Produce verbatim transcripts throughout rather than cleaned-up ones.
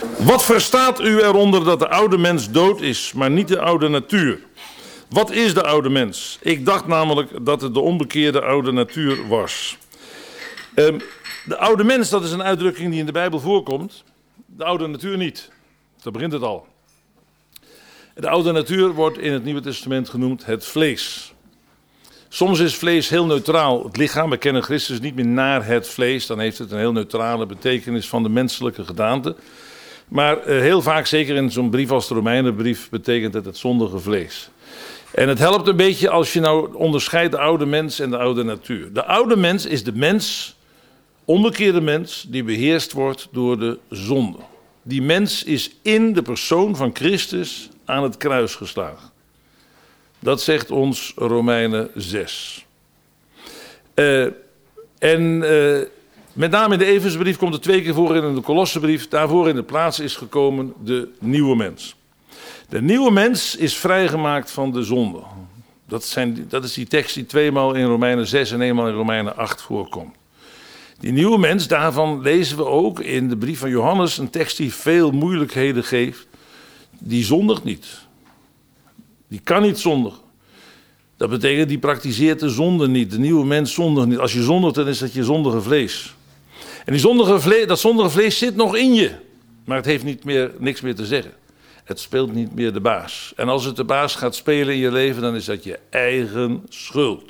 Wat verstaat u eronder dat de oude mens dood is, maar niet de oude natuur? Wat is de oude mens? Ik dacht namelijk dat het de onbekeerde oude natuur was. Um, de oude mens, dat is een uitdrukking die in de Bijbel voorkomt. De oude natuur niet. Daar begint het al. De oude natuur wordt in het Nieuwe Testament genoemd het vlees. Soms is vlees heel neutraal. Het lichaam, we kennen Christus niet meer naar het vlees. Dan heeft het een heel neutrale betekenis van de menselijke gedaante. Maar uh, heel vaak, zeker in zo'n brief als de Romeinenbrief, betekent het het zondige vlees. En het helpt een beetje als je nou onderscheidt de oude mens en de oude natuur. De oude mens is de mens, onbekeerde mens, die beheerst wordt door de zonde. Die mens is in de persoon van Christus aan het kruis geslagen. Dat zegt ons Romeinen zes. Uh, en uh, met name in de Efesbrief komt het twee keer voor in de Kolossenbrief. Daarvoor in de plaats is gekomen de nieuwe mens. De nieuwe mens is vrijgemaakt van de zonde. Dat, zijn, dat is die tekst die tweemaal in Romeinen zes en eenmaal in Romeinen acht voorkomt. Die nieuwe mens, daarvan lezen we ook in de brief van Johannes een tekst die veel moeilijkheden geeft. Die zondigt niet. Die kan niet zondigen. Dat betekent, die praktiseert de zonde niet. De nieuwe mens zondigt niet. Als je zondigt, dan is dat je zondige vlees. En die zondige vlees, dat zondige vlees zit nog in je. Maar het heeft niet meer, niks meer te zeggen. Het speelt niet meer de baas. En als het de baas gaat spelen in je leven, dan is dat je eigen schuld.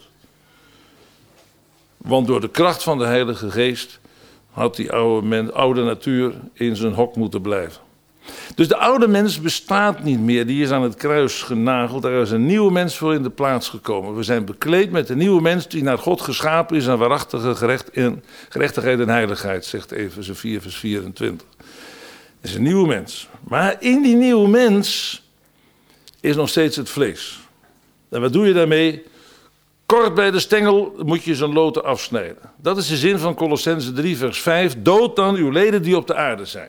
Want door de kracht van de Heilige Geest had die oude, mens, oude natuur in zijn hok moeten blijven. Dus de oude mens bestaat niet meer, die is aan het kruis genageld. Daar is een nieuwe mens voor in de plaats gekomen. We zijn bekleed met de nieuwe mens die naar God geschapen is aan waarachtige gerecht in, gerechtigheid en heiligheid, zegt Efeze vier vers vierentwintig. Het is een nieuwe mens. Maar in die nieuwe mens is nog steeds het vlees. En wat doe je daarmee? Kort bij de stengel moet je zijn loten afsnijden. Dat is de zin van Kolossenzen drie vers vijf. Dood dan uw leden die op de aarde zijn.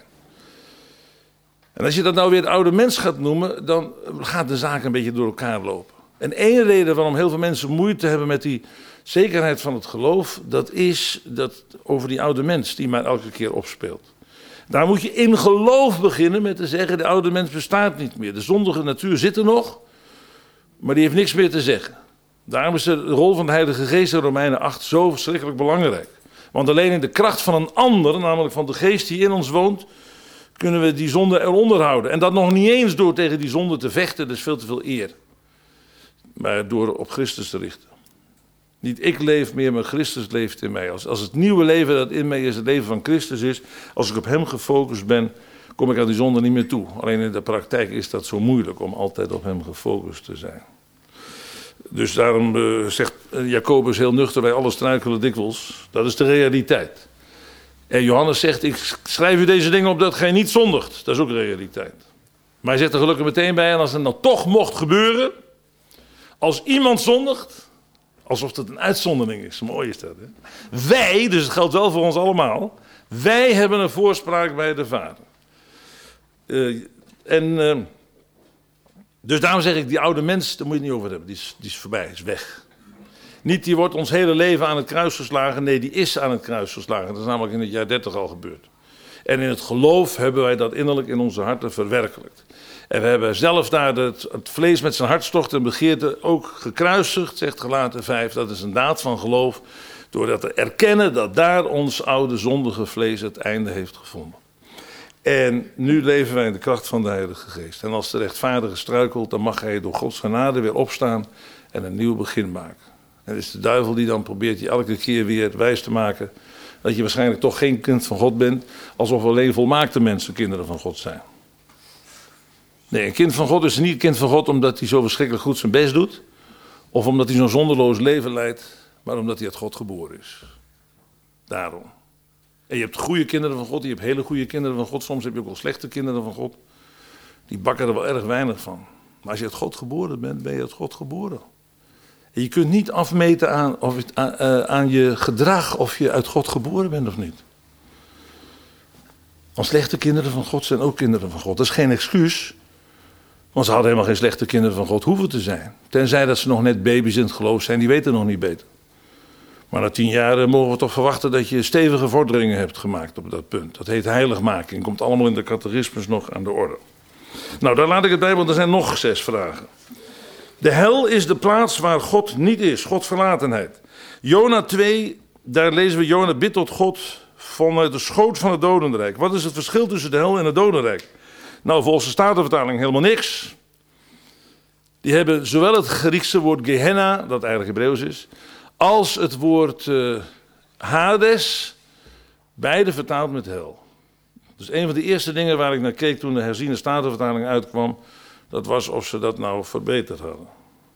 En als je dat nou weer de oude mens gaat noemen, dan gaat de zaak een beetje door elkaar lopen. En één reden waarom heel veel mensen moeite hebben met die zekerheid van het geloof, dat is dat over die oude mens die maar elke keer opspeelt. Daar moet je in geloof beginnen met te zeggen, de oude mens bestaat niet meer. De zondige natuur zit er nog, maar die heeft niks meer te zeggen. Daarom is de rol van de Heilige Geest in Romeinen acht zo verschrikkelijk belangrijk. Want alleen in de kracht van een ander, namelijk van de Geest die in ons woont, kunnen we die zonde eronder houden. En dat nog niet eens door tegen die zonde te vechten, dat is veel te veel eer. Maar door op Christus te richten. Niet ik leef meer, maar Christus leeft in mij. Als, als het nieuwe leven dat in mij is, het leven van Christus is, als ik op hem gefocust ben, kom ik aan die zonde niet meer toe. Alleen in de praktijk is dat zo moeilijk om altijd op hem gefocust te zijn. Dus daarom uh, zegt Jacobus heel nuchter, wij alle struikelen dikwijls. Dat is de realiteit. En Johannes zegt, ik schrijf u deze dingen op dat gij niet zondigt. Dat is ook realiteit. Maar hij zegt er gelukkig meteen bij, en als het dan toch mocht gebeuren, als iemand zondigt, alsof dat een uitzondering is, mooi is dat. Hè? Wij, dus het geldt wel voor ons allemaal, wij hebben een voorspraak bij de Vader. Uh, en uh, dus daarom zeg ik, die oude mens, daar moet je het niet over hebben, die is, die is voorbij, is weg. Niet die wordt ons hele leven aan het kruis geslagen. Nee, die is aan het kruis geslagen. Dat is namelijk in het jaar dertig al gebeurd. En in het geloof hebben wij dat innerlijk in onze harten verwerkelijkt. En we hebben zelf daar het, het vlees met zijn hartstocht en begeerte ook gekruisigd, zegt Galaten vijf. Dat is een daad van geloof. Doordat te erkennen dat daar ons oude zondige vlees het einde heeft gevonden. En nu leven wij in de kracht van de Heilige Geest. En als de rechtvaardige struikelt, dan mag hij door Gods genade weer opstaan en een nieuw begin maken. En het is de duivel die dan probeert je elke keer weer wijs te maken dat je waarschijnlijk toch geen kind van God bent, alsof alleen volmaakte mensen kinderen van God zijn. Nee, een kind van God is niet een kind van God omdat hij zo verschrikkelijk goed zijn best doet, of omdat hij zo'n zonderloos leven leidt, maar omdat hij uit God geboren is. Daarom. En je hebt goede kinderen van God, je hebt hele goede kinderen van God, soms heb je ook wel slechte kinderen van God. Die bakken er wel erg weinig van. Maar als je uit God geboren bent, ben je uit God geboren. En je kunt niet afmeten aan, of het, aan, uh, aan je gedrag of je uit God geboren bent of niet. Want slechte kinderen van God zijn ook kinderen van God. Dat is geen excuus. Want ze hadden helemaal geen slechte kinderen van God hoeven te zijn. Tenzij dat ze nog net baby's in het geloof zijn, die weten nog niet beter. Maar na tien jaar mogen we toch verwachten dat je stevige vorderingen hebt gemaakt op dat punt. Dat heet heiligmaking. Komt allemaal in de catechismus nog aan de orde. Nou, daar laat ik het bij, want er zijn nog zes vragen. De hel is de plaats waar God niet is, Godverlatenheid. Jona twee, daar lezen we: Jona bidt tot God vanuit de schoot van het dodenrijk. Wat is het verschil tussen de hel en het dodenrijk? Nou, volgens de Statenvertaling helemaal niks. Die hebben zowel het Griekse woord Gehenna, dat eigenlijk Hebreeuws is, als het woord uh, Hades, beide vertaald met hel. Dus een van de eerste dingen waar ik naar keek toen de herziene Statenvertaling uitkwam, dat was of ze dat nou verbeterd hadden.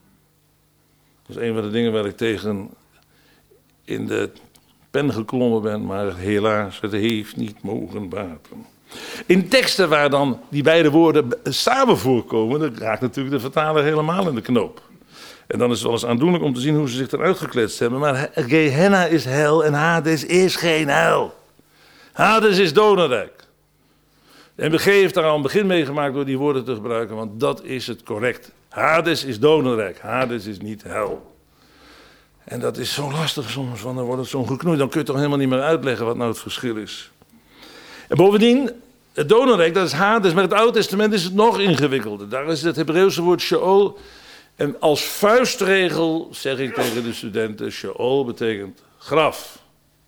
Dat is een van de dingen waar ik tegen in de pen geklommen ben, maar helaas, het heeft niet mogen baten. In teksten waar dan die beide woorden samen voorkomen, dan raakt natuurlijk de vertaler helemaal in de knoop. En dan is het wel eens aandoenlijk om te zien hoe ze zich eruit gekletst hebben. Maar Gehenna is hel en Hades is geen hel. Hades is dodenrijk. En M B G heeft daar al een begin mee gemaakt door die woorden te gebruiken, want dat is het correct. Hades is dodenrijk, Hades is niet hel. En dat is zo lastig soms, want dan wordt het zo'n geknoeid. Dan kun je toch helemaal niet meer uitleggen wat nou het verschil is. En bovendien, het dodenrijk, dat is Hades, maar het Oude Testament is het nog ingewikkelder. Daar is het Hebreeuwse woord Sheol. En als vuistregel zeg ik tegen de studenten, Sheol betekent graf.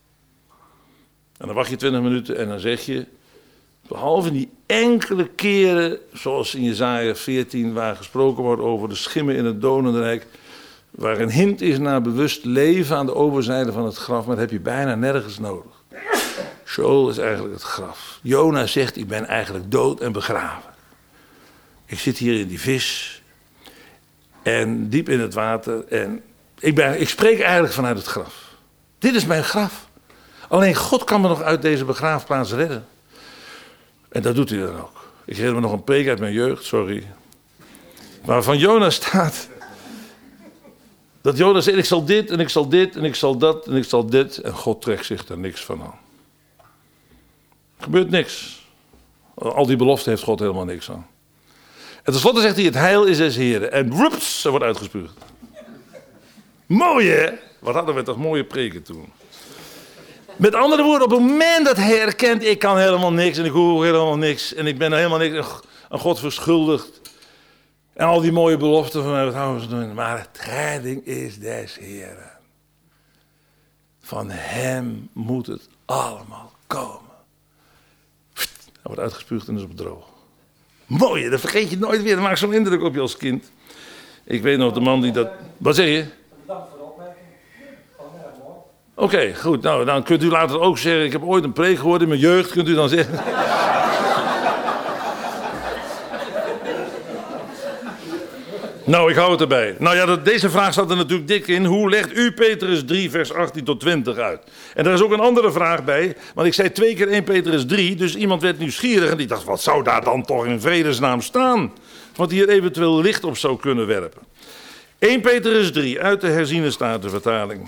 En dan wacht je twintig minuten en dan zeg je, behalve die enkele keren, zoals in Jesaja veertien, waar gesproken wordt over de schimmen in het dodenrijk, waar een hint is naar bewust leven aan de overzijde van het graf, maar dat heb je bijna nergens nodig. Sheol is eigenlijk het graf. Jona zegt, ik ben eigenlijk dood en begraven. Ik zit hier in die vis en diep in het water en ik, ben, ik spreek eigenlijk vanuit het graf. Dit is mijn graf. Alleen God kan me nog uit deze begraafplaats redden. En dat doet hij dan ook. Ik herinner me nog een preek uit mijn jeugd, sorry. Maar van Jona staat dat Jona zegt, ik zal dit en ik zal dit en ik zal dat en ik zal dit. En God trekt zich daar niks van aan. Er gebeurt niks. Al die beloften heeft God helemaal niks aan. En tenslotte zegt hij, het heil is des Heren. En rups, er wordt uitgespuugd. Mooi hè? Wat hadden we toch mooie preken toen. Met andere woorden, op het moment dat hij erkent, ik kan helemaal niks en ik hoor helemaal niks. En ik ben helemaal niks aan God verschuldigd. En al die mooie beloften van mij, wat houden ze doen? Maar het redding is des Heren. Van hem moet het allemaal komen. Hij wordt uitgespuugd en is op droog. Mooi, dat vergeet je nooit weer. Dat maakt zo'n indruk op je als kind. Ik weet nog de man die dat... Wat zeg je? Bedankt voor de opmerking. Oké, okay, goed. Nou, dan kunt u later ook zeggen, ik heb ooit een preek gehoord in mijn jeugd, kunt u dan zeggen. Nou, ik hou het erbij. Nou ja, dat, deze vraag staat er natuurlijk dik in. Hoe legt u Petrus drie vers achttien tot twintig uit? En daar is ook een andere vraag bij. Want ik zei twee keer één Petrus drie. Dus iemand werd nieuwsgierig en die dacht, wat zou daar dan toch in vredesnaam staan? Wat hier eventueel licht op zou kunnen werpen. één Petrus drie uit de herziene Statenvertaling.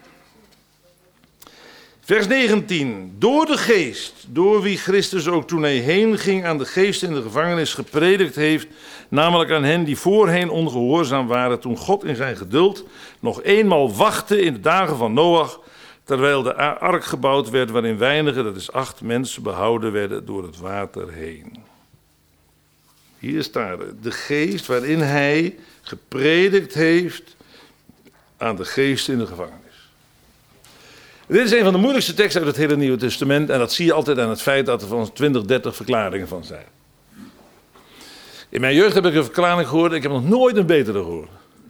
Vers negentien. Door de geest, door wie Christus ook toen hij heen ging aan de geest in de gevangenis gepredikt heeft, namelijk aan hen die voorheen ongehoorzaam waren toen God in zijn geduld nog eenmaal wachtte in de dagen van Noach, terwijl de ark gebouwd werd waarin weinigen, dat is acht mensen, behouden werden door het water heen. Hier staat het, de geest waarin hij gepredikt heeft aan de geest in de gevangenis. Dit is een van de moeilijkste teksten uit het hele Nieuwe Testament. En dat zie je altijd aan het feit dat er van twintig, dertig verklaringen van zijn. In mijn jeugd heb ik een verklaring gehoord. Ik heb nog nooit een betere gehoord.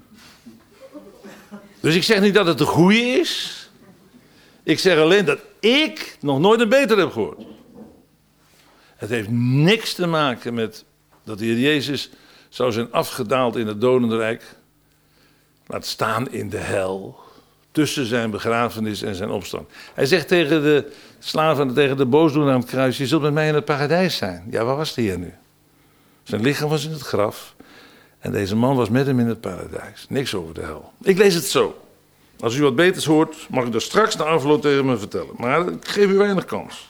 Dus ik zeg niet dat het de goede is. Ik zeg alleen dat ik nog nooit een betere heb gehoord. Het heeft niks te maken met dat de Heer Jezus zou zijn afgedaald in het dodenrijk. Laat staan in de hel. Tussen zijn begrafenis en zijn opstand. Hij zegt tegen de slaven, tegen de boosdoener aan het kruis, je zult met mij in het paradijs zijn. Ja, waar was de Heer nu? Zijn lichaam was in het graf. En deze man was met hem in het paradijs. Niks over de hel. Ik lees het zo. Als u wat beters hoort, mag u dat straks na afloop tegen me vertellen. Maar ik geef u weinig kans.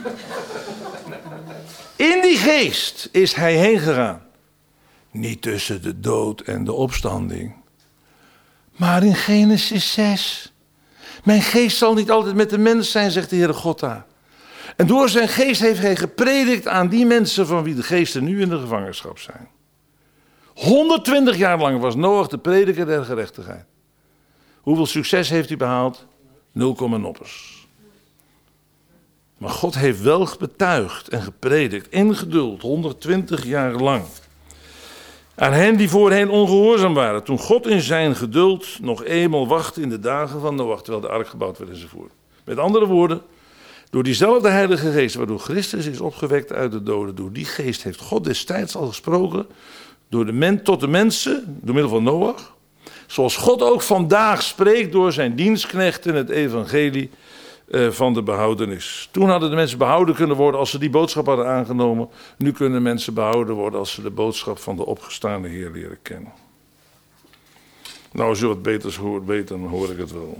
In die geest is hij heen gegaan. Niet tussen de dood en de opstanding. Maar in Genesis zes. Mijn geest zal niet altijd met de mens zijn, zegt de Heere God daar. En door zijn geest heeft hij gepredikt aan die mensen van wie de geesten nu in de gevangenschap zijn. honderdtwintig jaar lang was Noach de prediker der gerechtigheid. Hoeveel succes heeft hij behaald? Nul komma noppers. Maar God heeft wel betuigd en gepredikt in geduld, honderdtwintig jaar lang. Aan hen die voorheen ongehoorzaam waren, toen God in zijn geduld nog eenmaal wachtte in de dagen van Noach, terwijl de ark gebouwd werd enzovoort. Met andere woorden, door diezelfde Heilige Geest, waardoor Christus is opgewekt uit de doden, door die geest heeft God destijds al gesproken, door de men, tot de mensen, door middel van Noach. Zoals God ook vandaag spreekt door zijn dienstknechten in het evangelie uh, van de behoudenis. Toen hadden de mensen behouden kunnen worden als ze die boodschap hadden aangenomen. Nu kunnen mensen behouden worden als ze de boodschap van de opgestaande Heer leren kennen. Nou, als je wat beters hoort, beter, dan hoor ik het wel.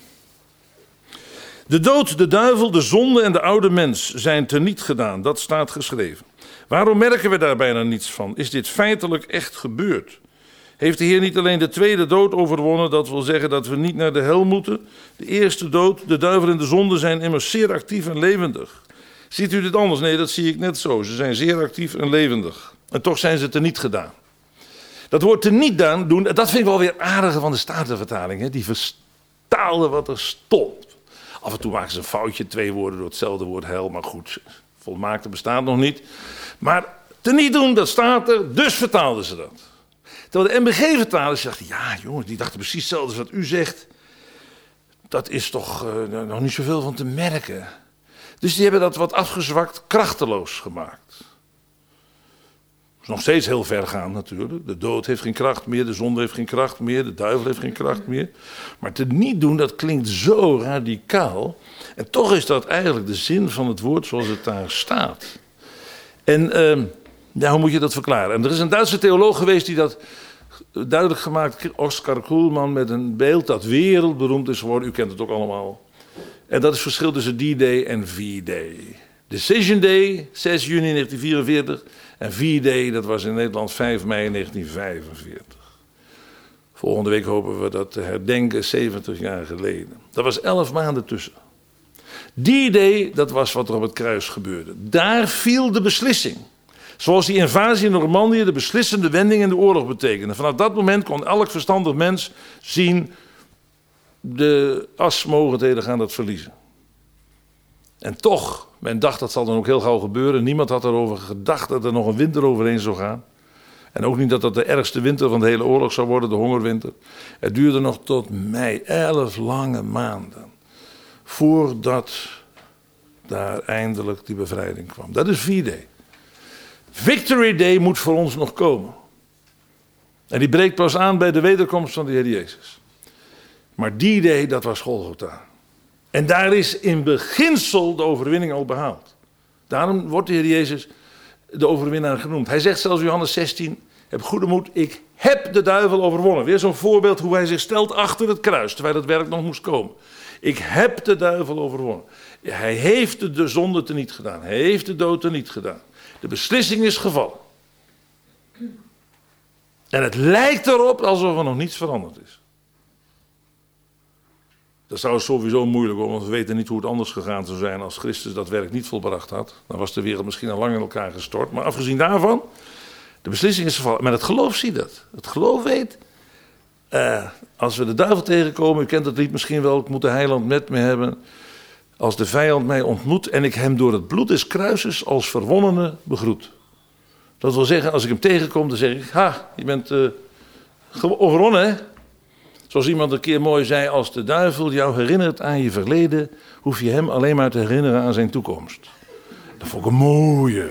De dood, de duivel, de zonde en de oude mens zijn teniet gedaan. Dat staat geschreven. Waarom merken we daar bijna niets van? Is dit feitelijk echt gebeurd? Heeft de Heer niet alleen de tweede dood overwonnen? Dat wil zeggen dat we niet naar de hel moeten. De eerste dood, de duivel en de zonde zijn immers zeer actief en levendig. Ziet u dit anders? Nee, dat zie ik net zo. Ze zijn zeer actief en levendig. En toch zijn ze teniet gedaan. Dat woord teniet doen, dat vind ik wel weer aardige van de Statenvertaling. Hè? Die vertaalde wat er stond. Af en toe maken ze een foutje, twee woorden door hetzelfde woord hel. Maar goed, volmaakte bestaat nog niet. Maar teniet doen, dat staat er, dus vertaalden ze dat. Terwijl de M B G-vertalers dachten, ja jongens, die dachten precies hetzelfde als wat u zegt. Dat is toch uh, nog niet zoveel van te merken. Dus die hebben dat wat afgezwakt, krachteloos gemaakt. Dat is nog steeds heel ver gaan natuurlijk. De dood heeft geen kracht meer, de zonde heeft geen kracht meer, de duivel heeft geen kracht meer. Maar te niet doen, dat klinkt zo radicaal. En toch is dat eigenlijk de zin van het woord zoals het daar staat. En uh, ja, hoe moet je dat verklaren? En er is een Duitse theoloog geweest die dat duidelijk gemaakt, Oskar Kuhlmann, met een beeld dat wereldberoemd is geworden. U kent het ook allemaal. En dat is het verschil tussen D-Day en V-Day. Decision Day, zes juni negentien vierenveertig. En V-Day, dat was in Nederland vijf mei negentien vijfenveertig. Volgende week hopen we dat te herdenken, zeventig jaar geleden. Dat was elf maanden tussen. D-Day, dat was wat er op het kruis gebeurde. Daar viel de beslissing. Zoals die invasie in Normandië de beslissende wending in de oorlog betekende. Vanaf dat moment kon elk verstandig mens zien, de asmogendheden gaan dat verliezen. En toch, men dacht dat zal dan ook heel gauw gebeuren. Niemand had erover gedacht dat er nog een winter overheen zou gaan. En ook niet dat dat de ergste winter van de hele oorlog zou worden, de hongerwinter. Het duurde nog tot mei, elf lange maanden. Voordat daar eindelijk die bevrijding kwam. Dat is V-Day. Victory Day moet voor ons nog komen. En die breekt pas aan bij de wederkomst van de Heer Jezus. Maar die day, dat was Golgotha. En daar is in beginsel de overwinning al behaald. Daarom wordt de Heer Jezus de overwinnaar genoemd. Hij zegt zelfs in Johannes zestien, heb goede moed, ik heb de duivel overwonnen. Weer zo'n voorbeeld hoe hij zich stelt achter het kruis, terwijl het werk nog moest komen. Ik heb de duivel overwonnen. Hij heeft de zonde teniet gedaan. Hij heeft de dood teniet gedaan. De beslissing is gevallen. En het lijkt erop alsof er nog niets veranderd is. Dat is trouwens sowieso moeilijk, want we weten niet hoe het anders gegaan zou zijn als Christus dat werk niet volbracht had. Dan was de wereld misschien al lang in elkaar gestort. Maar afgezien daarvan, de beslissing is gevallen. Maar het geloof ziet dat. Het geloof weet, uh, als we de duivel tegenkomen, u kent het lied misschien wel, ik moet de heiland met me hebben. Als de vijand mij ontmoet en ik hem door het bloed des kruises als verwonnene begroet. Dat wil zeggen, als ik hem tegenkom, dan zeg ik, ha, je bent uh, overwonnen, hè? Zoals iemand een keer mooi zei, als de duivel jou herinnert aan je verleden, hoef je hem alleen maar te herinneren aan zijn toekomst. Dat vond ik een mooie.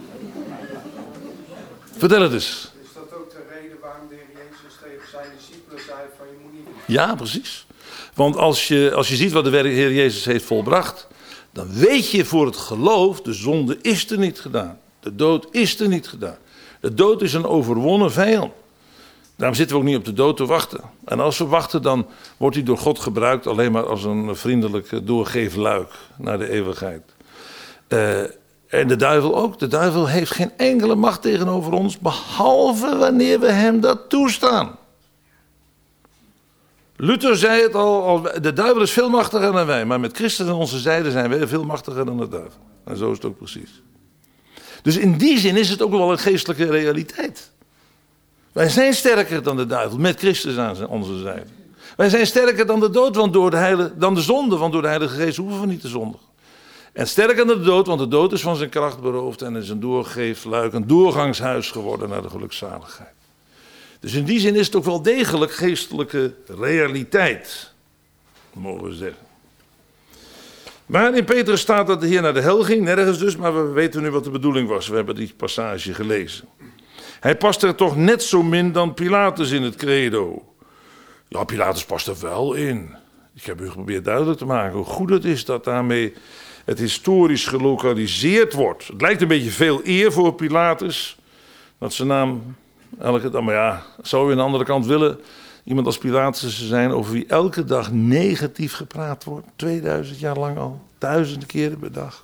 Vertel het eens. Is dat ook de reden waarom de Heer Jezus tegen zijn discipelen zei van je moet niet doen? Ja, precies. Want als je, als je ziet wat de Heer Jezus heeft volbracht, dan weet je voor het geloof, de zonde is er niet gedaan. De dood is er niet gedaan. De dood is een overwonnen vijand. Daarom zitten we ook niet op de dood te wachten. En als we wachten, dan wordt hij door God gebruikt alleen maar als een vriendelijk doorgeefluik naar de eeuwigheid. Uh, en de duivel ook. De duivel heeft geen enkele macht tegenover ons, behalve wanneer we hem dat toestaan. Luther zei het al, al, de duivel is veel machtiger dan wij. Maar met Christus aan onze zijde zijn wij veel machtiger dan de duivel. En zo is het ook precies. Dus in die zin is het ook wel een geestelijke realiteit. Wij zijn sterker dan de duivel, met Christus aan onze zijde. Wij zijn sterker dan de dood, want door de heilige, dan de zonde, want door de Heilige Geest hoeven we niet te zondigen. En sterker dan de dood, want de dood is van zijn kracht beroofd en is een doorgeefluik, een doorgangshuis geworden naar de gelukzaligheid. Dus in die zin is het ook wel degelijk geestelijke realiteit, mogen we zeggen. Maar in Petrus staat dat de Heer naar de hel ging, nergens dus, maar we weten nu wat de bedoeling was. We hebben die passage gelezen. Hij past er toch net zo min dan Pilatus in het credo. Ja, Pilatus past er wel in. Ik heb u geprobeerd duidelijk te maken hoe goed het is dat daarmee het historisch gelokaliseerd wordt. Het lijkt een beetje veel eer voor Pilatus, dat zijn naam elke dag, maar ja, zou u aan de andere kant willen iemand als Pilatus zijn over wie elke dag negatief gepraat wordt, tweeduizend jaar lang al, duizenden keren per dag.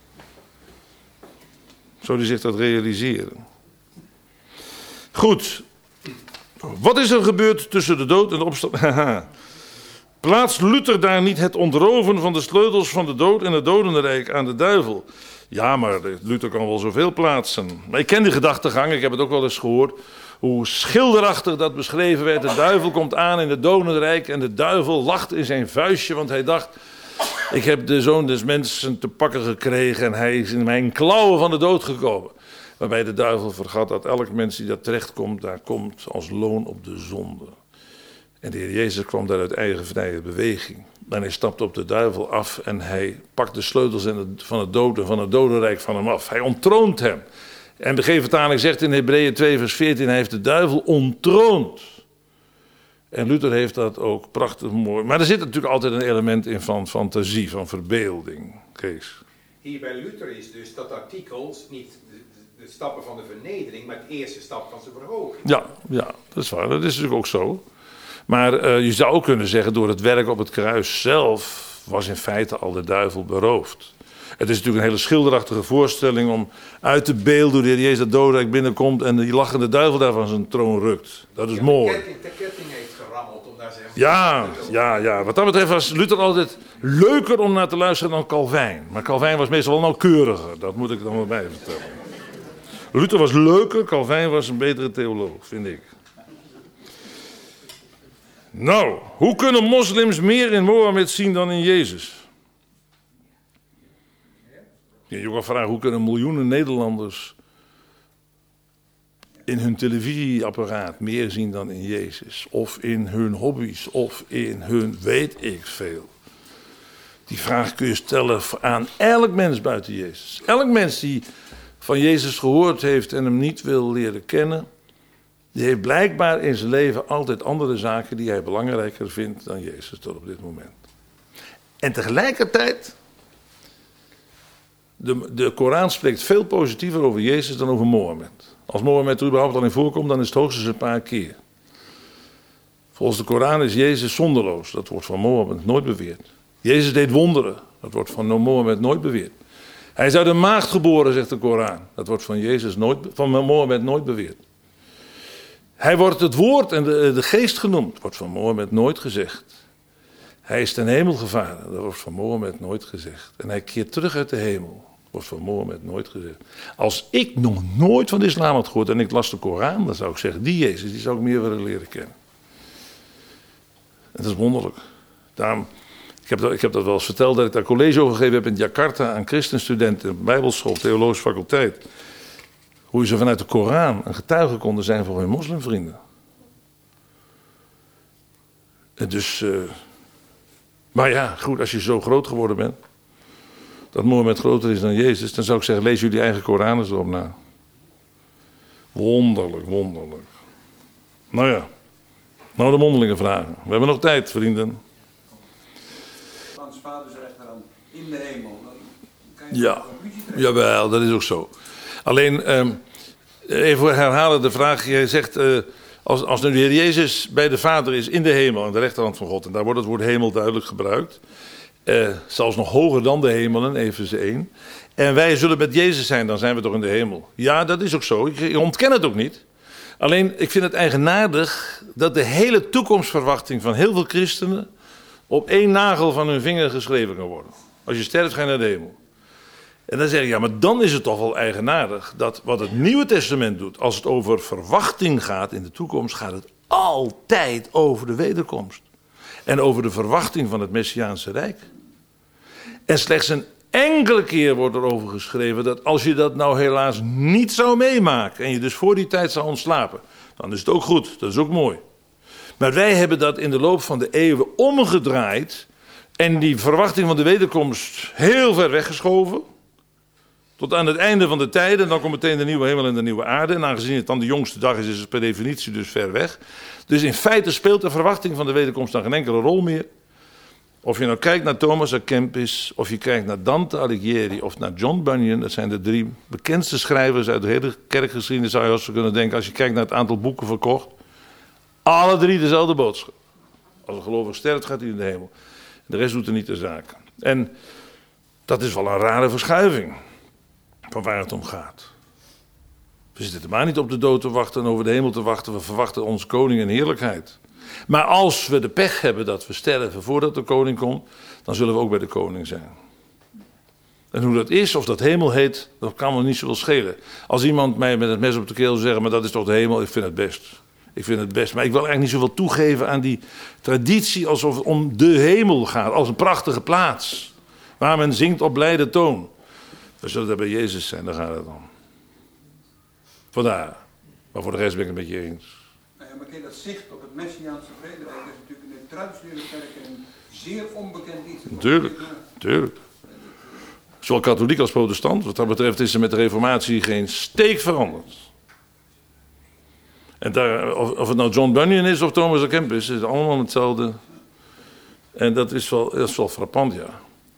Zou hij zich dat realiseren? Goed, wat is er gebeurd tussen de dood en de opstanding? Plaatst Luther daar niet het ontroven van de sleutels van de dood en het dodenrijk aan de duivel? Ja, maar Luther kan wel zoveel plaatsen. Maar ik ken die gedachtegang, ik heb het ook wel eens gehoord, hoe schilderachtig dat beschreven werd. De duivel komt aan in het dodenrijk en de duivel lacht in zijn vuistje, want hij dacht, ik heb de zoon des mensen te pakken gekregen en hij is in mijn klauwen van de dood gekomen. Waarbij de duivel vergat dat elk mens die daar terechtkomt, daar komt als loon op de zonde. En de Heer Jezus kwam daar uit eigen vrije beweging. En hij stapte op de duivel af en hij pakt de sleutels van het dood en van het dodenrijk van hem af. Hij onttroont hem. En de G vertaling zegt in Hebreeën twee vers veertien, hij heeft de duivel ontroond. En Luther heeft dat ook prachtig mooi. Maar er zit natuurlijk altijd een element in van fantasie, van verbeelding. Kees. Hier bij Luther is dus dat artikel niet de, de stappen van de vernedering, maar de eerste stap van zijn verhoging. Ja, ja, dat is waar. Dat is natuurlijk ook zo. Maar uh, je zou ook kunnen zeggen, door het werk op het kruis zelf was in feite al de duivel beroofd. Het is natuurlijk een hele schilderachtige voorstelling om uit te beelden hoe de Heer Jezus dat dodenrijk binnenkomt en die lachende duivel daar van zijn troon rukt. Dat is ja, mooi. De ketting, de ketting heeft gerammeld om daar zijn. Ja, ja, ja. Wat dat betreft was Luther altijd leuker om naar te luisteren dan Calvijn. Maar Calvijn was meestal wel nauwkeuriger. Dat moet ik er dan wel bij vertellen. Luther was leuker, Calvijn was een betere theoloog, vind ik. Nou, hoe kunnen moslims meer in Mohammed zien dan in Jezus? Je kan ook vragen, hoe kunnen miljoenen Nederlanders in hun televisieapparaat meer zien dan in Jezus? Of in hun hobby's, of in hun weet ik veel. Die vraag kun je stellen aan elk mens buiten Jezus. Elk mens die van Jezus gehoord heeft en hem niet wil leren kennen, die heeft blijkbaar in zijn leven altijd andere zaken die hij belangrijker vindt dan Jezus tot op dit moment. En tegelijkertijd, de, de Koran spreekt veel positiever over Jezus dan over Mohammed. Als Mohammed er überhaupt al in voorkomt, dan is het hoogstens een paar keer. Volgens de Koran is Jezus zonderloos. Dat wordt van Mohammed nooit beweerd. Jezus deed wonderen. Dat wordt van Mohammed nooit beweerd. Hij is uit een maagd geboren, zegt de Koran. Dat wordt van, Jezus nooit, van Mohammed nooit beweerd. Hij wordt het woord en de, de geest genoemd. Wordt van Mohammed nooit gezegd. Hij is ten hemel gevaren. Dat wordt van Mohammed nooit gezegd. En hij keert terug uit de hemel. Wordt van Mohammed nooit gezegd. Als ik nog nooit van de islam had gehoord en ik las de Koran, dan zou ik zeggen, die Jezus, die zou ik meer willen leren kennen. En dat is wonderlijk. Daarom, ik, heb dat, ik heb dat wel eens verteld, dat ik daar college over gegeven heb in Jakarta aan christenstudenten, bijbelschool, theologische faculteit. Hoe ze vanuit de Koran een getuige konden zijn voor hun moslimvrienden. En dus, uh, maar ja, goed, als je zo groot geworden bent, dat Mohammed groter is dan Jezus, dan zou ik zeggen, lees jullie eigen Koran eens erop na. Wonderlijk, wonderlijk. Nou ja, nou de mondelinge vragen. We hebben nog tijd, vrienden. Hans vader zegt dan in de hemel. Dan kan je ja, jawel, dat is ook zo. Alleen, um, even herhalen de vraag. Jij zegt, uh, als, als nu de Heer Jezus bij de Vader is in de hemel, aan de rechterhand van God, en daar wordt het woord hemel duidelijk gebruikt, uh, zelfs nog hoger dan de hemelen, Efeze één. En wij zullen met Jezus zijn, dan zijn we toch in de hemel. Ja, dat is ook zo. Ik, ik ontken het ook niet. Alleen, ik vind het eigenaardig dat de hele toekomstverwachting van heel veel christenen op één nagel van hun vinger geschreven kan worden. Als je sterft, ga je naar de hemel. En dan zeg ik, ja, maar dan is het toch wel eigenaardig dat wat het Nieuwe Testament doet, als het over verwachting gaat in de toekomst, gaat het altijd over de wederkomst. En over de verwachting van het Messiaanse Rijk. En slechts een enkele keer wordt er over geschreven dat als je dat nou helaas niet zou meemaken en je dus voor die tijd zou ontslapen, dan is het ook goed, dat is ook mooi. Maar wij hebben dat in de loop van de eeuwen omgedraaid en die verwachting van de wederkomst heel ver weggeschoven. Tot aan het einde van de tijden, dan komt meteen de nieuwe hemel en de nieuwe aarde. En aangezien het dan de jongste dag is, is het per definitie dus ver weg. Dus in feite speelt de verwachting van de wederkomst dan geen enkele rol meer. Of je nou kijkt naar Thomas à Kempis, of je kijkt naar Dante Alighieri of naar John Bunyan. Dat zijn de drie bekendste schrijvers uit de hele kerkgeschiedenis, zou je als kunnen denken, als je kijkt naar het aantal boeken verkocht. Alle drie dezelfde boodschap. Als een gelovige sterft, gaat hij in de hemel. De rest doet er niet de zaak. En dat is wel een rare verschuiving van waar het om gaat. We zitten helemaal niet op de dood te wachten en over de hemel te wachten. We verwachten onze koning en heerlijkheid. Maar als we de pech hebben dat we sterven voordat de koning komt, dan zullen we ook bij de koning zijn. En hoe dat is, of dat hemel heet, dat kan me niet zoveel schelen. Als iemand mij met het mes op de keel zegt, maar dat is toch de hemel, ik vind het best. Ik vind het best, maar ik wil eigenlijk niet zoveel toegeven aan die traditie alsof het om de hemel gaat, als een prachtige plaats. Waar men zingt op blijde toon. We zullen daar bij Jezus zijn, daar gaat het om. Vandaar. Maar voor de rest ben ik het met je eens. Nou ja, maar kijk, dat zicht op het Messiaanse vrederijk is natuurlijk in de traditionele kerk een zeer onbekend iets. Tuurlijk, tuurlijk. Zowel katholiek als protestant. Wat dat betreft is er met de reformatie geen steek veranderd. En daar, of, of het nou John Bunyan is of Thomas à Kempis, is het allemaal hetzelfde. En dat is wel, dat is wel frappant, ja.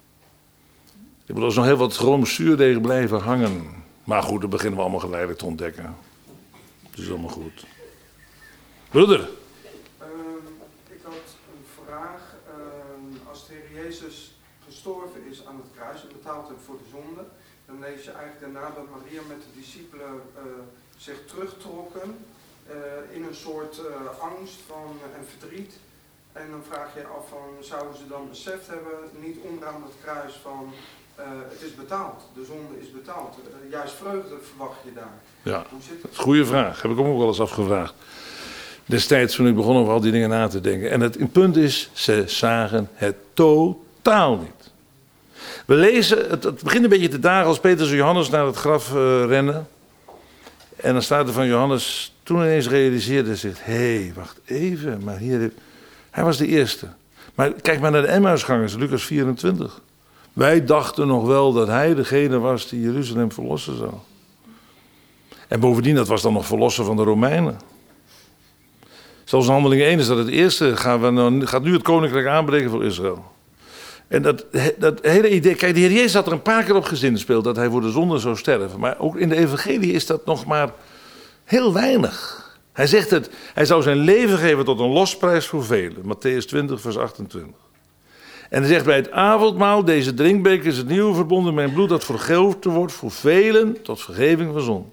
Ik bedoel, er is nog heel wat Rome zuurdeeg blijven hangen. Maar goed, dat beginnen we allemaal geleidelijk te ontdekken. Het is allemaal goed. Broeder. Uh, ik had een vraag. Uh, als de Heer Jezus gestorven is aan het kruis en betaald heeft voor de zonde, dan lees je eigenlijk daarna dat Maria met de discipelen uh, zich terugtrokken uh, in een soort uh, angst van, uh, en verdriet. En dan vraag je je af van, zouden ze dan beseft hebben, niet onderaan dat kruis van, uh, het is betaald, de zonde is betaald. Uh, juist vreugde verwacht je daar. Ja, dat is een goede vraag. Heb ik ook wel eens afgevraagd. Destijds toen ik begon over al die dingen na te denken. En het punt is, ze zagen het totaal niet. We lezen, het, het begint een beetje te dagen als Petrus en Johannes naar het graf uh, rennen. En dan staat er van Johannes, toen ineens realiseerde hij zich, hé, hey, wacht even, maar hier, hij was de eerste. Maar kijk maar naar de Emmausgangers, Lucas vierentwintig. Wij dachten nog wel dat hij degene was die Jeruzalem verlossen zou. En bovendien, dat was dan nog verlossen van de Romeinen. Zelfs in Handelingen één is dat het eerste, gaan we nou, gaat nu het koninkrijk aanbreken voor Israël. En dat, dat hele idee, kijk, de Heer Jezus had er een paar keer op gezinspeeld dat hij voor de zonde zou sterven. Maar ook in de evangelie is dat nog maar heel weinig. Hij zegt het, hij zou zijn leven geven tot een losprijs voor velen. Matthäus twintig, vers achtentwintig. En hij zegt bij het avondmaal, deze drinkbeker is het nieuwe verbond in mijn bloed dat vergoten wordt voor velen tot vergeving van zonde.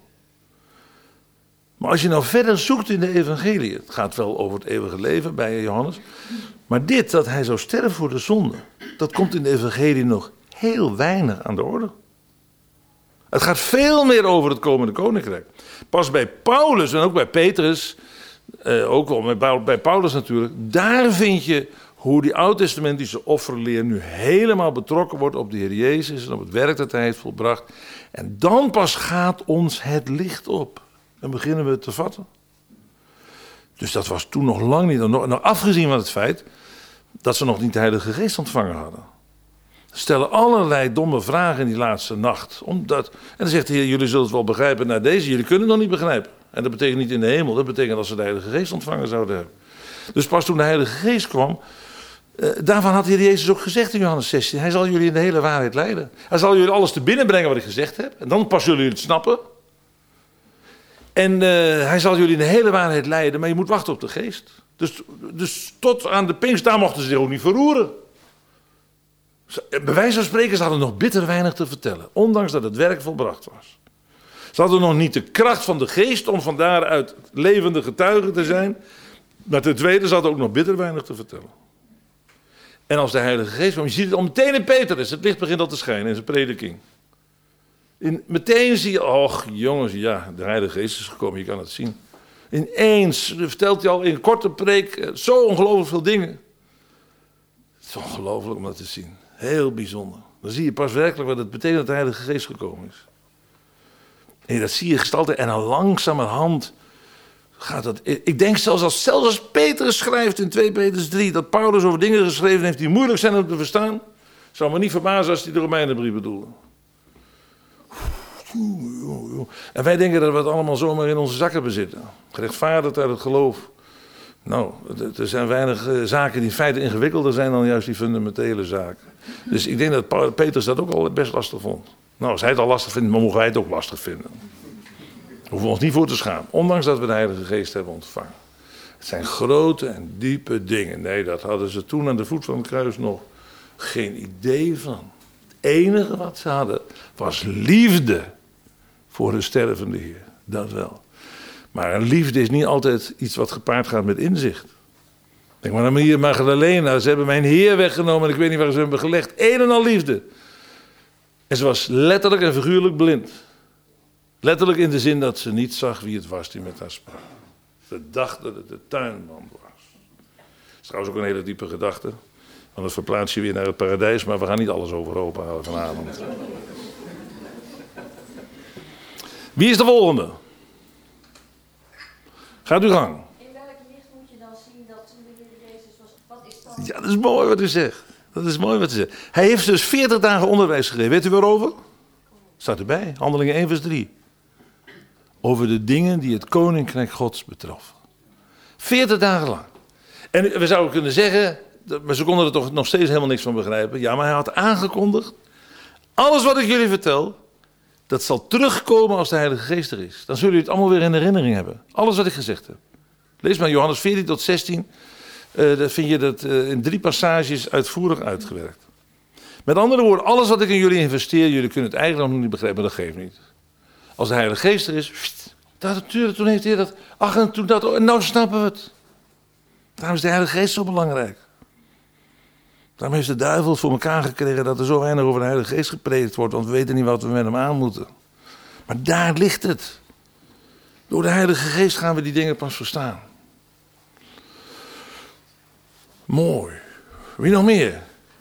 Maar als je nou verder zoekt in de evangelie, het gaat wel over het eeuwige leven bij Johannes, maar dit, dat hij zou sterven voor de zonde, dat komt in de evangelie nog heel weinig aan de orde. Het gaat veel meer over het komende koninkrijk. Pas bij Paulus en ook bij Petrus, eh, ook wel bij Paulus natuurlijk, daar vind je hoe die oud-testamentische offerleer nu helemaal betrokken wordt op de Heer Jezus en op het werk dat hij heeft volbracht. En dan pas gaat ons het licht op. Dan beginnen we het te vatten. Dus dat was toen nog lang niet. Nog, nog afgezien van het feit dat ze nog niet de Heilige Geest ontvangen hadden. Ze stellen allerlei domme vragen in die laatste nacht. Omdat, en dan zegt de Heer, jullie zullen het wel begrijpen naar deze. Jullie kunnen het nog niet begrijpen. En dat betekent niet in de hemel. Dat betekent dat ze de Heilige Geest ontvangen zouden hebben. Dus pas toen de Heilige Geest kwam, Uh, daarvan had de Heer Jezus ook gezegd in Johannes zestien. Hij zal jullie in de hele waarheid leiden. Hij zal jullie alles te binnen brengen wat ik gezegd heb. En dan pas zullen jullie het snappen. En uh, hij zal jullie in de hele waarheid leiden. Maar je moet wachten op de Geest. Dus, dus tot aan de Pinkster mochten ze zich ook niet verroeren. Bij wijze van spreken, ze hadden nog bitter weinig te vertellen. Ondanks dat het werk volbracht was. Ze hadden nog niet de kracht van de geest om van daaruit levende getuigen te zijn. Maar ten tweede, ze hadden ook nog bitter weinig te vertellen. En als de Heilige Geest kwam, je ziet het al meteen in Petrus. Het licht begint al te schijnen in zijn prediking. In, meteen zie je, och jongens, ja, de Heilige Geest is gekomen, je kan het zien. Ineens vertelt hij al in een korte preek zo ongelooflijk veel dingen. Het is ongelooflijk om dat te zien. Heel bijzonder. Dan zie je pas werkelijk wat het betekent dat de Heilige Geest gekomen is. En dat zie je gestalte en dan langzamerhand gaat dat. Ik denk zelfs als, zelfs als Petrus schrijft in twee Petrus drie dat Paulus over dingen geschreven heeft die moeilijk zijn om te verstaan, zou me niet verbazen als hij de Romeinenbrief bedoelde. En wij denken dat we het allemaal zomaar in onze zakken bezitten. Gerechtvaardigd uit het geloof. Nou, er zijn weinig zaken die in feite ingewikkelder zijn dan juist die fundamentele zaken. Dus ik denk dat Petrus dat ook al best lastig vond. Nou, als hij het al lastig vindt, dan mogen wij het ook lastig vinden. Daar hoeven we ons niet voor te schamen. Ondanks dat we de Heilige Geest hebben ontvangen. Het zijn grote en diepe dingen. Nee, dat hadden ze toen aan de voet van het kruis nog geen idee van. Het enige wat ze hadden was liefde voor hun stervende Heer. Dat wel. Maar een liefde is niet altijd iets wat gepaard gaat met inzicht. Denk maar aan Maria Magdalena. Ze hebben mijn Heer weggenomen en ik weet niet waar ze hem hebben gelegd. Een en al liefde. En ze was letterlijk en figuurlijk blind. Letterlijk in de zin dat ze niet zag wie het was die met haar sprak. Ze dacht dat het de tuinman was. Dat is trouwens ook een hele diepe gedachte. Want dat verplaatst je weer naar het paradijs, maar we gaan niet alles overhoop halen vanavond. Wie is de volgende? Gaat uw gang. In welk licht moet je dan zien dat toen de Heer Jezus was? Wat is dan? Ja, dat is mooi wat u zegt. Dat is mooi wat u zegt. Hij heeft dus veertig dagen onderwijs gegeven. Weet u waarover? Staat erbij. Handelingen één vers drie. Over de dingen die het koninkrijk Gods betroffen. veertig dagen lang. En we zouden kunnen zeggen, maar ze konden er toch nog steeds helemaal niks van begrijpen. Ja, maar hij had aangekondigd. Alles wat ik jullie vertel, dat zal terugkomen als de Heilige Geest er is. Dan zullen jullie het allemaal weer in herinnering hebben. Alles wat ik gezegd heb. Lees maar Johannes veertien tot zestien. Uh, daar vind je dat uh, in drie passages uitvoerig uitgewerkt. Met andere woorden, alles wat ik in jullie investeer, jullie kunnen het eigenlijk nog niet begrijpen, maar dat geeft niet. Als de Heilige Geest er is, pst, dat natuurlijk, toen heeft hij dat, ach en toen dat, en nou snappen we het. Daarom is de Heilige Geest zo belangrijk. Daarom heeft de duivel het voor elkaar gekregen dat er zo weinig over de Heilige Geest gepredikt wordt, want we weten niet wat we met hem aan moeten. Maar daar ligt het. Door de Heilige Geest gaan we die dingen pas verstaan. Mooi. Wie nog meer?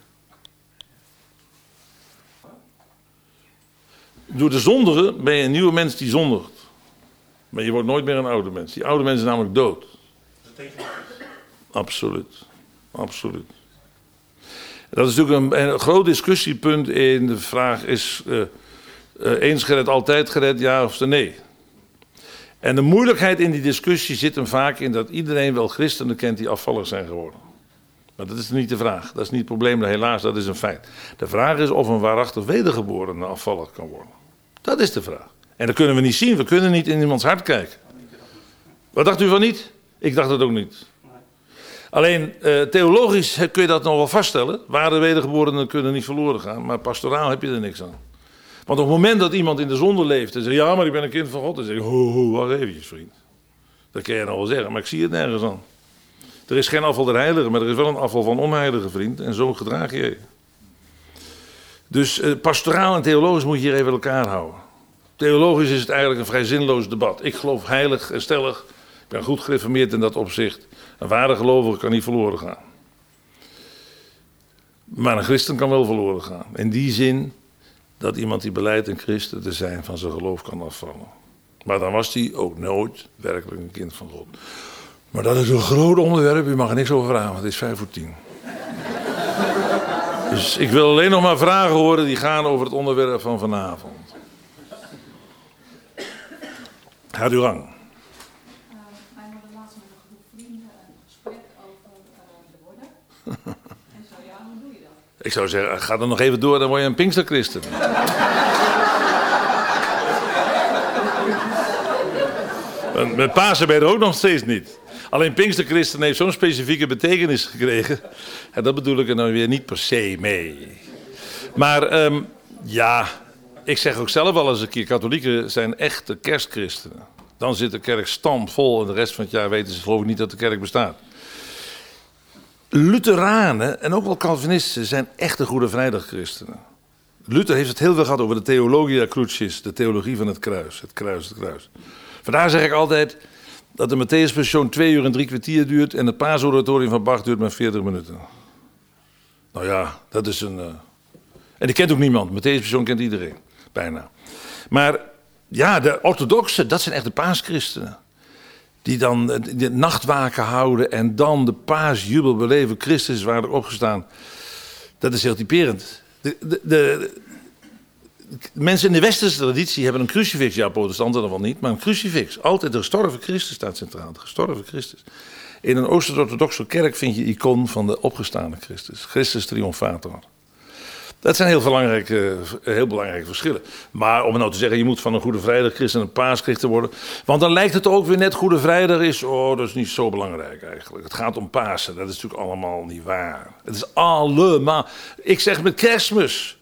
Door de zondigen ben je een nieuwe mens die zondigt. Maar je wordt nooit meer een oude mens. Die oude mens is namelijk dood. Absoluut. Absoluut. Dat is natuurlijk een, een groot discussiepunt in de vraag: is uh, uh, eens gered, altijd gered, ja of nee? En de moeilijkheid in die discussie zit hem vaak in dat iedereen wel christenen kent die afvallig zijn geworden. Maar dat is niet de vraag. Dat is niet het probleem, helaas, dat is een feit. De vraag is of een waarachtig wedergeborene afvallig kan worden. Dat is de vraag. En dat kunnen we niet zien. We kunnen niet in iemands hart kijken. Wat dacht u van niet? Ik dacht het ook niet. Alleen uh, theologisch kun je dat nog wel vaststellen. Ware wedergeborenen kunnen niet verloren gaan. Maar pastoraal heb je er niks aan. Want op het moment dat iemand in de zonde leeft en zegt: ja, maar ik ben een kind van God. Dan zeg je: ho, ho, wacht eventjes, vriend. Dat kan je nog wel zeggen, maar ik zie het nergens aan. Er is geen afval der heiligen, maar er is wel een afval van onheilige, vriend. En zo gedraag je je. Dus uh, pastoraal en theologisch moet je hier even elkaar houden. Theologisch is het eigenlijk een vrij zinloos debat. Ik geloof heilig en stellig. Ik ben goed gereformeerd in dat opzicht. Een ware gelovige kan niet verloren gaan. Maar een christen kan wel verloren gaan. In die zin dat iemand die belijdt een christen te zijn van zijn geloof kan afvallen. Maar dan was hij ook nooit werkelijk een kind van God. Maar dat is een groot onderwerp, u mag er niks over vragen, want het is vijf voor tien. Dus ik wil alleen nog maar vragen horen die gaan over het onderwerp van vanavond. Gaat uw gang. Uh, wij hadden laatst met een groep vrienden een gesprek over uh, de woorden. En zo, ja, hoe doe je dat? Ik zou zeggen, ga dan nog even door, dan word je een Pinksterchristen. Met Pasen ben je er ook nog steeds niet. Alleen Pinksterchristen heeft zo'n specifieke betekenis gekregen. En dat bedoel ik er nou weer niet per se mee. Maar um, ja, Ik zeg ook zelf wel eens een keer, katholieken zijn echte kerstchristenen. Dan zit de kerk stampvol en de rest van het jaar weten ze geloof ik niet dat de kerk bestaat. Lutheranen en ook wel Calvinisten zijn echte Goede Vrijdagchristenen. Luther heeft het heel veel gehad over de theologia crucis, de theologie van het kruis. Het kruis, het kruis. Vandaar zeg ik altijd dat de Matthäuspassion twee uur en drie kwartier duurt en het paasoratorium van Bach duurt maar veertig minuten. Nou ja, dat is een... Uh... En die kent ook niemand. Matthäuspassion kent iedereen, bijna. Maar ja, de orthodoxen, dat zijn echt de paaschristenen. Die dan de nachtwaken houden en dan de paasjubel beleven. Christus is waarlijk opgestaan. Dat is heel typerend. De, de, de, de mensen in de westerse traditie hebben een crucifix. Ja, protestanten dan wel niet, maar een crucifix. Altijd de gestorven Christus staat centraal. De gestorven Christus. In een Ooster-orthodoxe kerk vind je icoon van de opgestane Christus. Christus triomfator. Dat zijn heel belangrijke, heel belangrijke verschillen. Maar om nou te zeggen, je moet van een Goede Vrijdag christen een paaschrichter worden. Want dan lijkt het ook weer net Goede Vrijdag is. Oh, dat is niet zo belangrijk eigenlijk. Het gaat om Pasen. Dat is natuurlijk allemaal niet waar. Het is allemaal... Ik zeg met Kerstmis.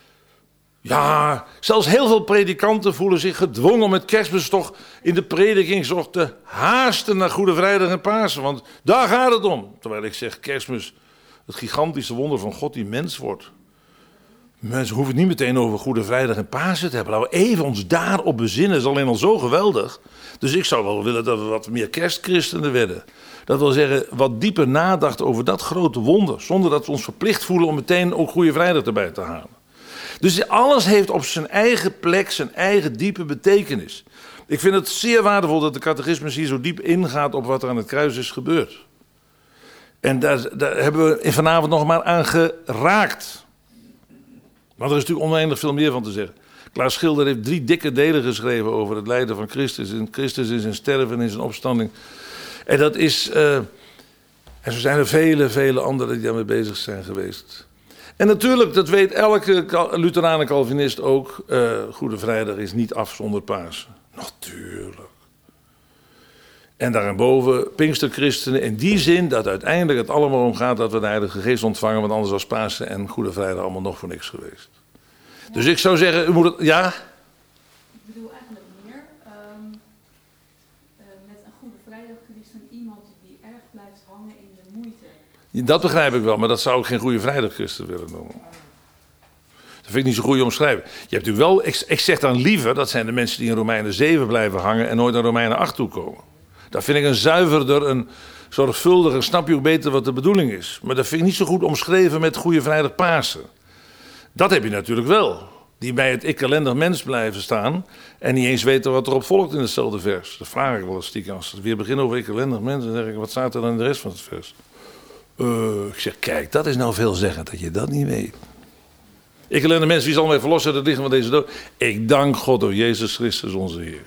Ja, zelfs heel veel predikanten voelen zich gedwongen om met Kerstmis toch in de prediking toch te haasten naar Goede Vrijdag en Pasen. Want daar gaat het om. Terwijl ik zeg, Kerstmis, het gigantische wonder van God die mens wordt. Mensen hoeven het niet meteen over Goede Vrijdag en Pasen te hebben. Laten we even ons daarop bezinnen. Dat is alleen al zo geweldig. Dus ik zou wel willen dat we wat meer kerstchristenen werden. Dat wil zeggen, wat dieper nadachten over dat grote wonder. Zonder dat we ons verplicht voelen om meteen ook Goede Vrijdag erbij te halen. Dus alles heeft op zijn eigen plek, zijn eigen diepe betekenis. Ik vind het zeer waardevol dat de catechismus hier zo diep ingaat op wat er aan het kruis is gebeurd. En daar, daar hebben we vanavond nog maar aan geraakt. Maar er is natuurlijk oneindig veel meer van te zeggen. Klaas Schilder heeft drie dikke delen geschreven over het lijden van Christus. En Christus in zijn sterven en in zijn opstanding. En dat is... Uh, en zo zijn er vele, vele anderen die daarmee bezig zijn geweest. En natuurlijk, dat weet elke Lutheranen en Calvinist ook. Uh, Goede Vrijdag is niet af zonder Pasen. Natuurlijk. En daarboven Pinksterchristenen in die zin dat uiteindelijk het allemaal om gaat dat we de Heilige Geest ontvangen. Want anders was Pasen en Goede Vrijdag allemaal nog voor niks geweest. Ja. Dus ik zou zeggen, u moet het... Ja? Ik bedoel eigenlijk meer um, uh, met een Goede Vrijdag christen iemand die erg blijft hangen in de moeite. Dat begrijp ik wel, maar dat zou ik geen Goede Vrijdag christen willen noemen. Dat vind ik niet zo goed omschrijven. Je hebt u wel, ik, ik zeg dan liever, dat zijn de mensen die in Romeinen zeven blijven hangen en nooit naar Romeinen acht toe komen. Dat vind ik een zuiverder, een zorgvuldiger, snap je ook beter wat de bedoeling is. Maar dat vind ik niet zo goed omschreven met Goede Vrijdag Pasen. Dat heb je natuurlijk wel. Die bij het ik ellendig mens blijven staan en niet eens weten wat erop volgt in hetzelfde vers. Dat vraag ik wel eens stiekem. Als we weer beginnen over ik ellendig mens, dan zeg ik, wat staat er dan in de rest van het vers? Uh, ik zeg, kijk, dat is nou veelzeggend dat je dat niet weet. Ik ellendig mens, wie zal mij verlossen uit het lichaam van deze dood? Ik dank God door Jezus Christus onze Heer.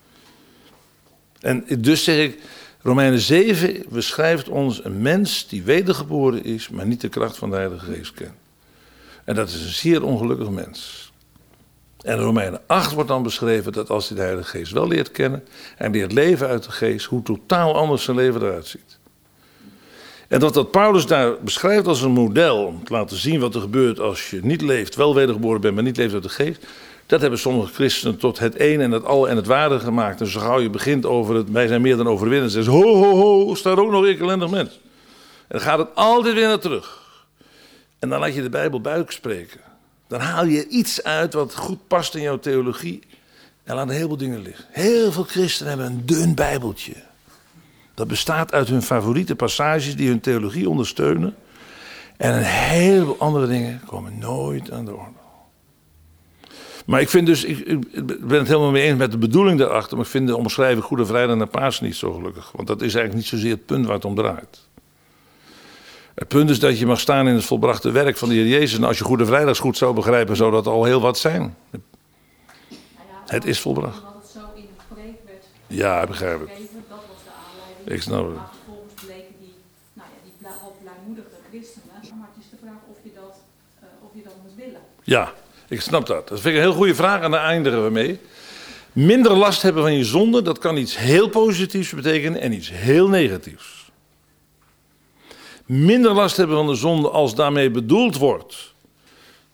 En dus zeg ik, Romeinen zeven beschrijft ons een mens die wedergeboren is, maar niet de kracht van de Heilige Geest kent. En dat is een zeer ongelukkig mens. En in Romeinen acht wordt dan beschreven dat als hij de Heilige Geest wel leert kennen en leert leven uit de Geest, hoe totaal anders zijn leven eruit ziet. En dat dat Paulus daar beschrijft als een model om te laten zien wat er gebeurt als je niet leeft, wel wedergeboren bent, maar niet leeft uit de Geest. Dat hebben sommige christenen tot het een en het al en het waarde gemaakt. En zo gauw je begint over het, wij zijn meer dan overwinners. Dan zeggen ze, ho, ho, ho, staat ook nog een ellendig mens. En dan gaat het altijd weer naar terug. En dan laat je de Bijbel buik spreken. Dan haal je iets uit wat goed past in jouw theologie. En laat een heleboel dingen liggen. Heel veel christenen hebben een dun Bijbeltje. Dat bestaat uit hun favoriete passages die hun theologie ondersteunen. En een heleboel andere dingen komen nooit aan de orde. Maar ik vind dus, ik, ik ben het helemaal mee eens met de bedoeling daarachter, maar ik vind de omschrijving Goede Vrijdag en Pasen niet zo gelukkig. Want dat is eigenlijk niet zozeer het punt waar het om draait. Het punt is dat je mag staan in het volbrachte werk van de Heer Jezus. En als je Goede Vrijdags goed zou begrijpen, zou dat al heel wat zijn. Nou ja, het is volbracht. Omdat het zo in het preek werd. Ja, ik begrijp het. Dat was de aanleiding. Ik snap het. Maar vervolgens bleken die, nou ja, die bla, al blijmoedige christenen. Maar het is de vraag of je dat, uh, of je dat moet willen. Ja. Ik snap dat. Dat vind ik een heel goede vraag en daar eindigen we mee. Minder last hebben van je zonde, dat kan iets heel positiefs betekenen en iets heel negatiefs. Minder last hebben van de zonde als daarmee bedoeld wordt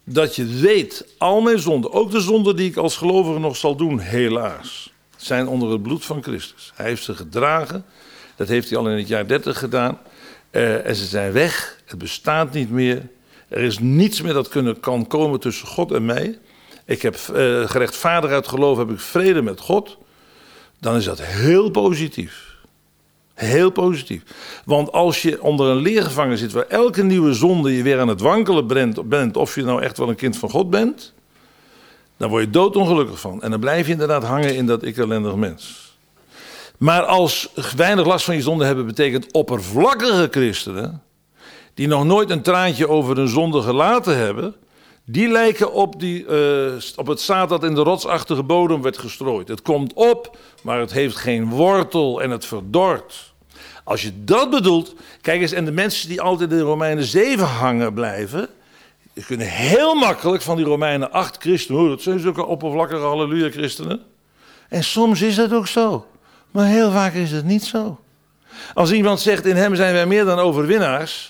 dat je weet, al mijn zonden, ook de zonden die ik als gelovige nog zal doen, helaas, zijn onder het bloed van Christus. Hij heeft ze gedragen, dat heeft hij al in het jaar dertig gedaan. Uh, en ze zijn weg, het bestaat niet meer. Er is niets meer dat kunnen, kan komen tussen God en mij. Ik heb uh, gerechtvaardigd uit geloof, heb ik vrede met God. Dan is dat heel positief. Heel positief. Want als je onder een leergevangen zit waar elke nieuwe zonde je weer aan het wankelen bent, bent of je nou echt wel een kind van God bent, dan word je doodongelukkig van. En dan blijf je inderdaad hangen in dat ik ellendig mens. Maar als weinig last van je zonde hebben betekent oppervlakkige christenen, die nog nooit een traantje over hun zonde gelaten hebben, die lijken op, die, uh, op het zaad dat in de rotsachtige bodem werd gestrooid. Het komt op, maar het heeft geen wortel en het verdort. Als je dat bedoelt, kijk eens, en de mensen die altijd in Romeinen zeven hangen blijven, die kunnen heel makkelijk van die Romeinen acht christenen, oh, dat zijn zulke oppervlakkige halleluja christenen. En soms is dat ook zo, maar heel vaak is het niet zo. Als iemand zegt, in hem zijn wij meer dan overwinnaars,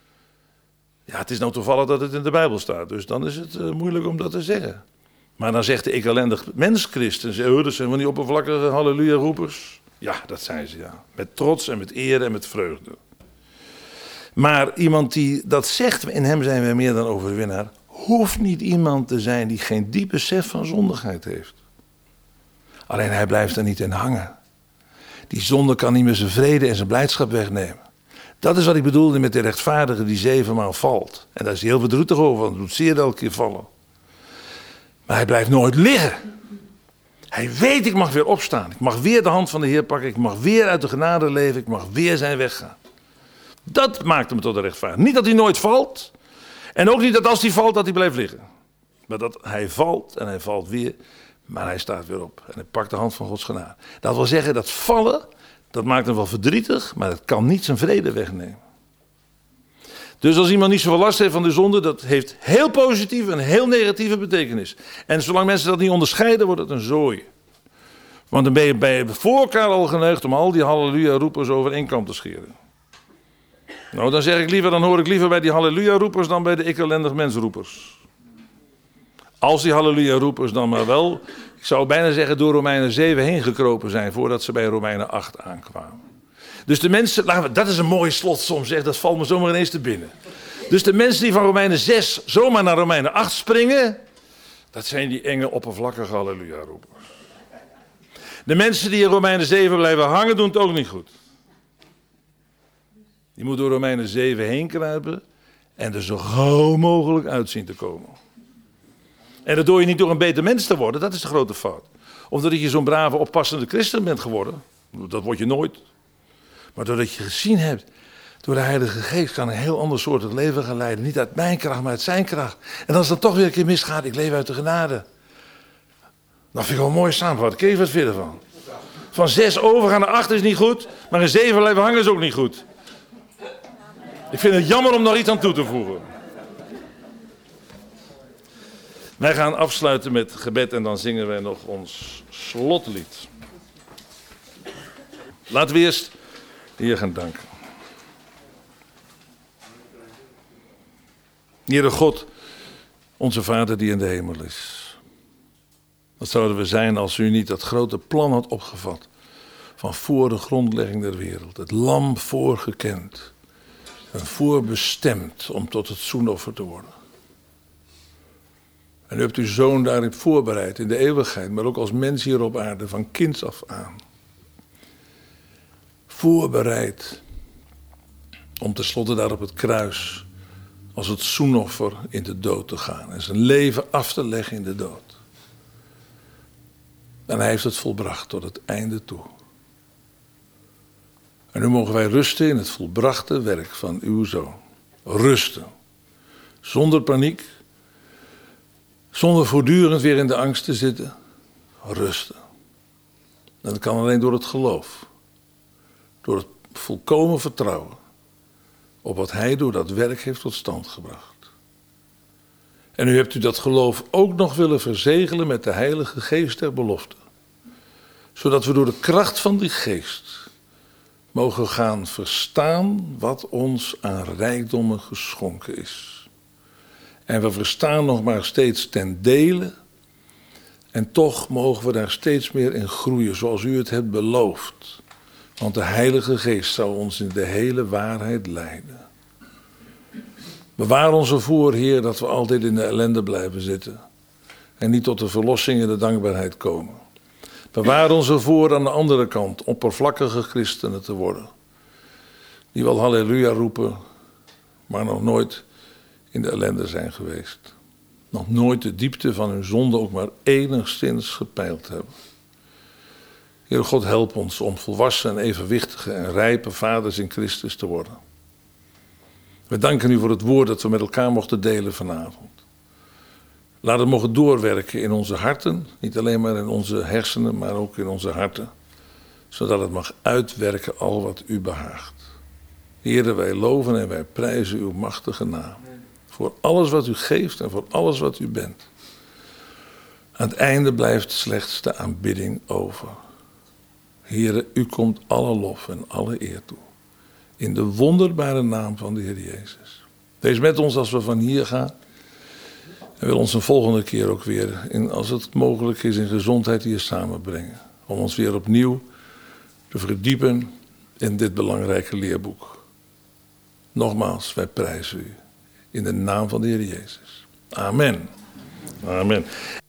ja, het is nou toevallig dat het in de Bijbel staat, dus dan is het uh, moeilijk om dat te zeggen. Maar dan zegt de ik ellendig mens christen, oh, dat zijn van die oppervlakkige halleluja roepers. Ja, dat zijn ze, ja. Met trots en met eer en met vreugde. Maar iemand die dat zegt, in hem zijn wij meer dan overwinnaar, hoeft niet iemand te zijn die geen diep besef van zondigheid heeft. Alleen hij blijft er niet in hangen. Die zonde kan niet meer zijn vrede en zijn blijdschap wegnemen. Dat is wat ik bedoelde met de rechtvaardige die zevenmaal valt. En daar is hij heel verdrietig over, want hij doet zeer elke keer vallen. Maar hij blijft nooit liggen. Hij weet, ik mag weer opstaan. Ik mag weer de hand van de Heer pakken. Ik mag weer uit de genade leven. Ik mag weer zijn weg gaan. Dat maakt hem tot een rechtvaardige. Niet dat hij nooit valt. En ook niet dat als hij valt, dat hij blijft liggen. Maar dat hij valt en hij valt weer. Maar hij staat weer op. En hij pakt de hand van Gods genade. Dat wil zeggen, dat vallen, dat maakt hem wel verdrietig. Maar het kan niet zijn vrede wegnemen. Dus als iemand niet zoveel last heeft van de zonde, dat heeft heel positieve en heel negatieve betekenis. En zolang mensen dat niet onderscheiden, wordt het een zooi. Want dan ben je bij voor elkaar al geneigd om al die halleluja-roepers over één kant te scheren. Nou, dan zeg ik liever, dan hoor ik liever bij die halleluja-roepers dan bij de ik ellendig mens-roepers. Als die halleluja-roepers dan maar wel, ik zou bijna zeggen, door Romeinen zeven heen gekropen zijn voordat ze bij Romeinen acht aankwamen. Dus de mensen, dat is een mooie slotsom zeg, dat valt me zomaar ineens te binnen. Dus de mensen die van Romeinen zes zomaar naar Romeinen acht springen, dat zijn die enge oppervlakkige halleluja-roepers. De mensen die in Romeinen zeven blijven hangen, doen het ook niet goed. Die moeten door Romeinen zeven heen kruipen en er zo gauw mogelijk uit zien te komen. En dat doe je niet door een beter mens te worden, dat is de grote fout. Of dat je zo'n brave, oppassende christen bent geworden, dat word je nooit. Maar doordat je gezien hebt, door de Heilige Geest kan een heel ander soort leven gaan leiden. Niet uit mijn kracht, maar uit zijn kracht. En als het dan toch weer een keer misgaat, ik leef uit de genade. Dan vind ik wel een mooie samenvatting. Ken je wat verder van? Van zes overgaan naar acht is niet goed, maar in zeven blijven hangen is ook niet goed. Ik vind het jammer om daar iets aan toe te voegen. Wij gaan afsluiten met gebed en dan zingen wij nog ons slotlied. Laten we eerst de Heer gaan danken. Heere God, onze Vader die in de hemel is. Wat zouden we zijn als u niet dat grote plan had opgevat van voor de grondlegging der wereld. Het lam voorgekend en voorbestemd om tot het zoenoffer te worden. En u hebt uw zoon daarin voorbereid in de eeuwigheid, maar ook als mens hier op aarde van kinds af aan. Voorbereid om tenslotte daar op het kruis als het zoenoffer in de dood te gaan en zijn leven af te leggen in de dood. En hij heeft het volbracht tot het einde toe. En nu mogen wij rusten in het volbrachte werk van uw zoon. Rusten. Zonder paniek. Zonder voortdurend weer in de angst te zitten. Rusten. En dat kan alleen door het geloof. Door het volkomen vertrouwen op wat hij door dat werk heeft tot stand gebracht. En nu hebt u dat geloof ook nog willen verzegelen met de Heilige Geest der belofte. Zodat we door de kracht van die geest mogen gaan verstaan wat ons aan rijkdommen geschonken is. En we verstaan nog maar steeds ten dele. En toch mogen we daar steeds meer in groeien, zoals u het hebt beloofd. Want de Heilige Geest zal ons in de hele waarheid leiden. Bewaar ons ervoor, Heer, dat we altijd in de ellende blijven zitten. En niet tot de verlossing en de dankbaarheid komen. Bewaar ons ervoor aan de andere kant oppervlakkige christenen te worden. Die wel halleluja roepen, maar nog nooit in de ellende zijn geweest. Nog nooit de diepte van hun zonde ook maar enigszins gepeild hebben. Heer God, help ons om volwassen en evenwichtige en rijpe vaders in Christus te worden. We danken u voor het woord dat we met elkaar mochten delen vanavond. Laat het mogen doorwerken in onze harten, niet alleen maar in onze hersenen, maar ook in onze harten. Zodat het mag uitwerken al wat u behaagt. Heere, wij loven en wij prijzen uw machtige naam. Voor alles wat u geeft en voor alles wat u bent. Aan het einde blijft slechts de aanbidding over. Heere, u komt alle lof en alle eer toe. In de wonderbare naam van de Heer Jezus. Wees met ons als we van hier gaan. En wil ons een volgende keer ook weer, in, als het mogelijk is, in gezondheid hier samenbrengen. Om ons weer opnieuw te verdiepen in dit belangrijke leerboek. Nogmaals, wij prijzen u. In de naam van de Heer Jezus. Amen. Amen.